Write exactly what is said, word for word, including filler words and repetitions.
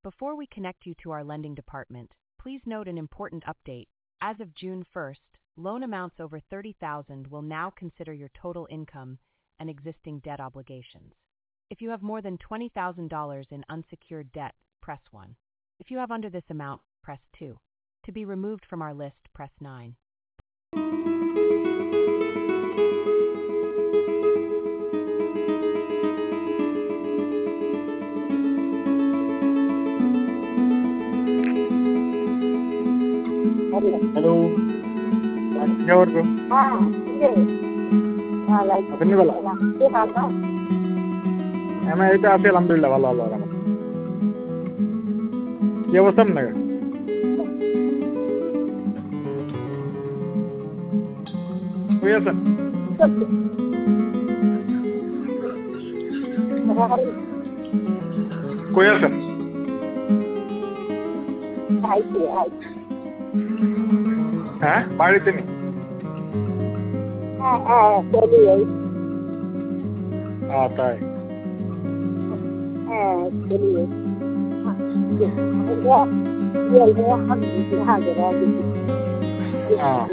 Before we connect you to our lending department, please note an important update. As of June first, loan amounts over thirty thousand dollars will now consider your total income and existing debt obligations. If you have more than twenty thousand dollars in unsecured debt, press one. If you have under this amount, press two. To be removed from our list, press nine. Hello. Jawab ko. Ah, sige. Ah, like. Apa ni bala? Di apa? Ema itu asyik alhamdulillah wala Allah rahmat. Dia wasam naga. Kuyasan. Kuyasan. Hai, hai. Hah? Barit ini? Ah, ah, jadi. Ah, tay. Ah, jadi. Ya, ya, ya, ya, hamil, hamil, hamil. Ah.